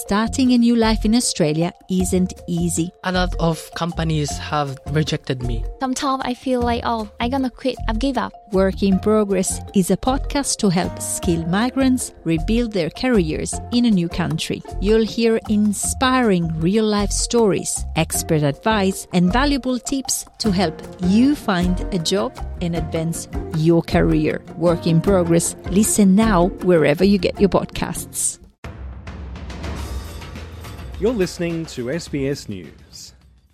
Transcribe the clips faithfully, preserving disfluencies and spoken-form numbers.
starting a new life in Australia isn't easy. A lot of companies have rejected me. Sometimes I feel like, oh, I'm gonna quit, I've give up. Work in Progress is a podcast to help skilled migrants rebuild their careers in a new country. You'll hear inspiring real-life stories, expert advice, and valuable tips to help you find a job and advance your career. Work in Progress. Listen now wherever you get your podcasts. You're listening to S B S News.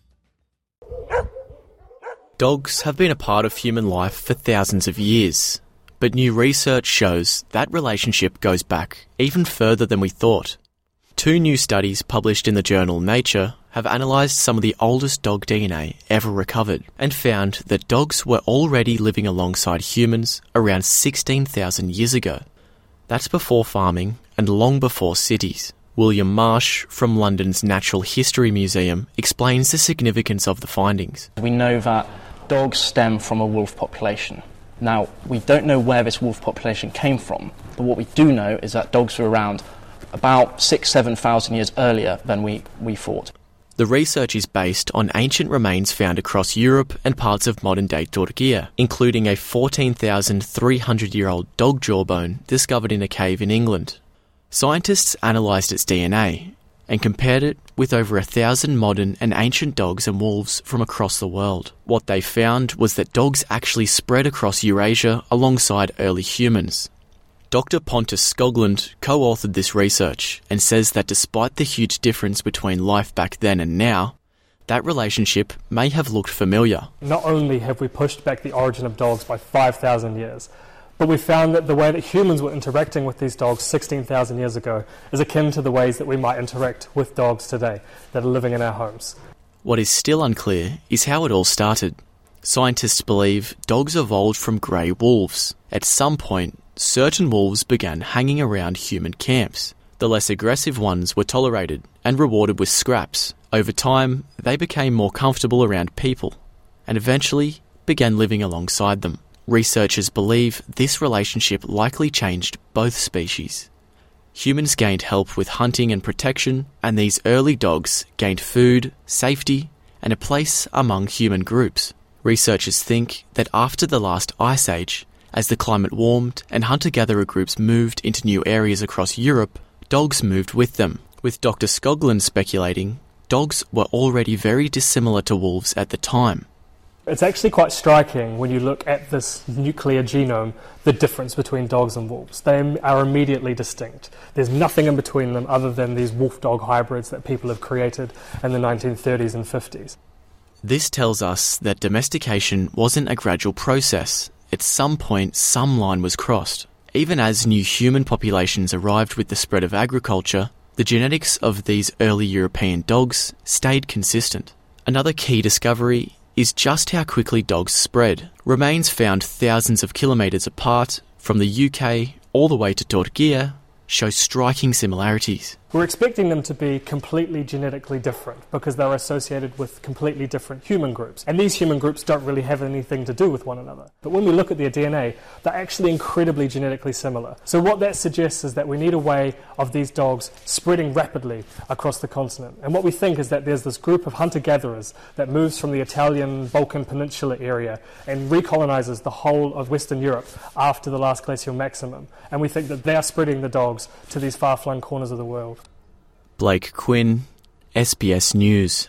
Dogs have been a part of human life for thousands of years, but new research shows that relationship goes back even further than we thought. Two new studies published in the journal Nature have analysed some of the oldest dog D N A ever recovered and found that dogs were already living alongside humans around sixteen thousand years ago. That's before farming and long before cities. William Marsh from London's Natural History Museum explains the significance of the findings. We know that dogs stem from a wolf population. Now, we don't know where this wolf population came from, but what we do know is that dogs were around about six, seven thousand years earlier than we, we thought. The research is based on ancient remains found across Europe and parts of modern-day Turkey, including a fourteen thousand three hundred year old dog jawbone discovered in a cave in England. Scientists analysed its D N A and compared it with over a thousand modern and ancient dogs and wolves from across the world. What they found was that dogs actually spread across Eurasia alongside early humans. Doctor Pontus Skoglund co-authored this research and says that despite the huge difference between life back then and now, that relationship may have looked familiar. Not only have we pushed back the origin of dogs by five thousand years, but we found that the way that humans were interacting with these dogs sixteen thousand years ago is akin to the ways that we might interact with dogs today that are living in our homes. What is still unclear is how it all started. Scientists believe dogs evolved from grey wolves. At some point, certain wolves began hanging around human camps. The less aggressive ones were tolerated and rewarded with scraps. Over time, they became more comfortable around people and eventually began living alongside them. Researchers believe this relationship likely changed both species. Humans gained help with hunting and protection, and these early dogs gained food, safety, and a place among human groups. Researchers think that after the last ice age, as the climate warmed and hunter-gatherer groups moved into new areas across Europe, dogs moved with them. With Doctor Skoglund speculating, dogs were already very dissimilar to wolves at the time. It's actually quite striking when you look at this nuclear genome, the difference between dogs and wolves. They are immediately distinct. There's nothing in between them other than these wolf-dog hybrids that people have created in the nineteen thirties and fifties. This tells us that domestication wasn't a gradual process. At some point, some line was crossed. Even as new human populations arrived with the spread of agriculture, the genetics of these early European dogs stayed consistent. Another key discovery is just how quickly dogs spread. Remains found thousands of kilometres apart from the U K all the way to Turkey show striking similarities. We're expecting them to be completely genetically different because they're associated with completely different human groups. And these human groups don't really have anything to do with one another. But when we look at their D N A, they're actually incredibly genetically similar. So what that suggests is that we need a way of these dogs spreading rapidly across the continent. And what we think is that there's this group of hunter-gatherers that moves from the Italian Balkan Peninsula area and recolonizes the whole of Western Europe after the last glacial maximum. And we think that they are spreading the dogs to these far-flung corners of the world. Blake Quinn, S B S News.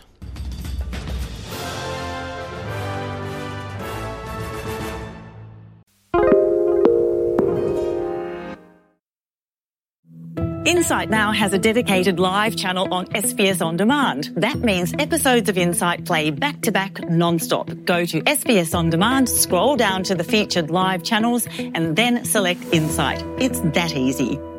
Insight now has a dedicated live channel on S B S On Demand. That means episodes of Insight play back-to-back non-stop. Go to S B S On Demand, scroll down to the featured live channels, and then select Insight. It's that easy.